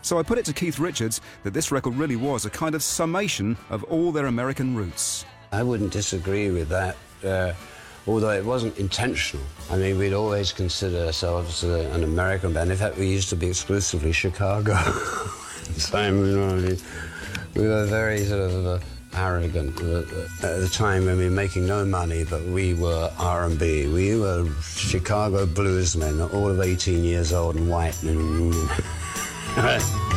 So I put it to Keith Richards that this record really was a kind of summation of all their American roots. I wouldn't disagree with that, although it wasn't intentional. I mean, we'd always consider ourselves an American band. In fact, we used to be exclusively Chicago. Time, you know what I mean? We were very sort of arrogant at the time when we were making no money, but we were R&B. We were Chicago bluesmen, all of 18 years old and white.